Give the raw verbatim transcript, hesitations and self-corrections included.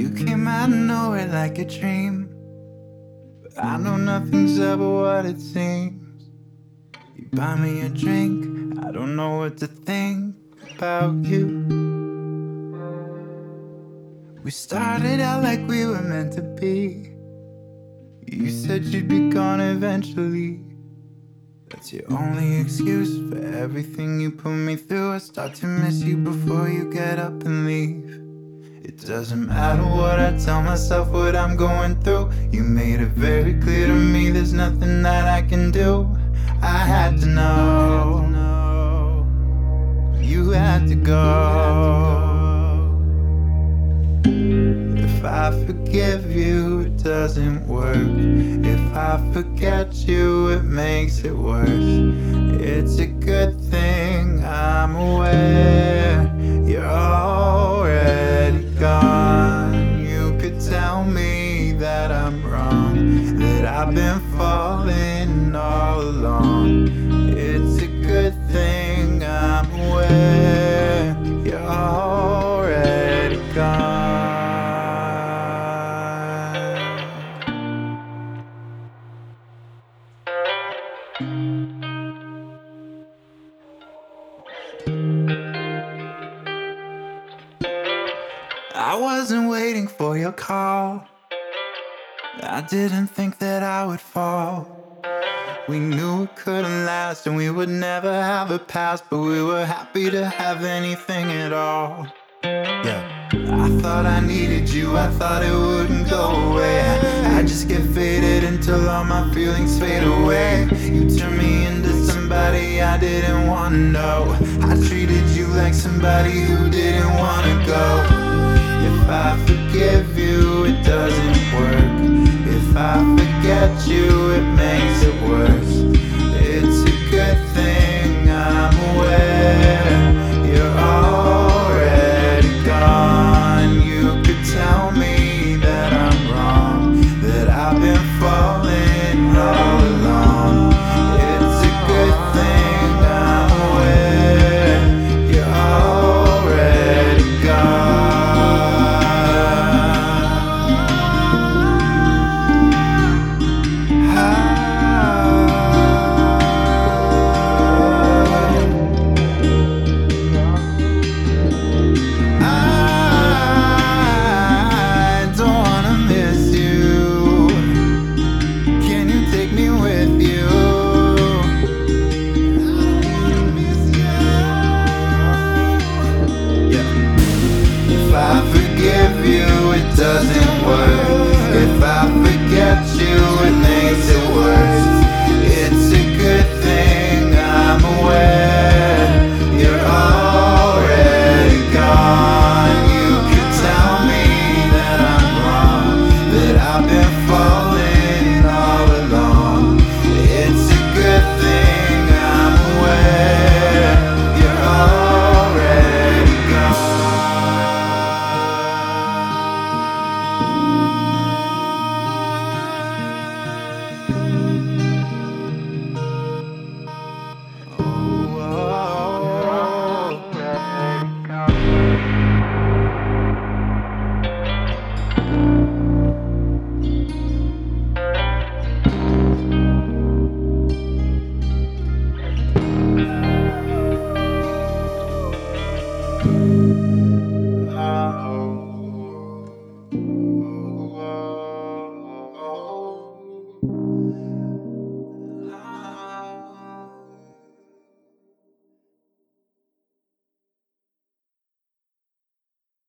You came out of nowhere like a dream, but I know nothing's ever what it seems. You buy me a drink, I don't know what to think about you. We started out like we were meant to be. You said you'd be gone eventually. That's your only excuse for everything you put me through. I start to miss you before you get up and leave. It doesn't matter what I tell myself, what I'm going through. You made it very clear to me there's nothing that I can do. I had to know, you had to go. If I forgive you, it doesn't work. If I forget you, it makes it worse. It's a good thing I'm aware you're already gone. You could tell me that I'm wrong, that I've been falling all along. It's a good thing I'm aware you're already gone. I wasn't waiting for your call. I didn't think that I would fall. We knew it couldn't last and we would never have a past, but we were happy to have anything at all. Yeah. I thought I needed you, I thought it wouldn't go away. I just get faded until all my feelings fade away. You turned me into somebody I didn't wanna know. I treated you like somebody who didn't wanna go. If I forgive you, it doesn't work. If I forget you, it makes it worse. It's a good thing I'm aware you're already gone. You could tell me that I'm wrong, that I've been falling all along. It's a good thing I'm aware you're already gone. If I forgive you, it doesn't work.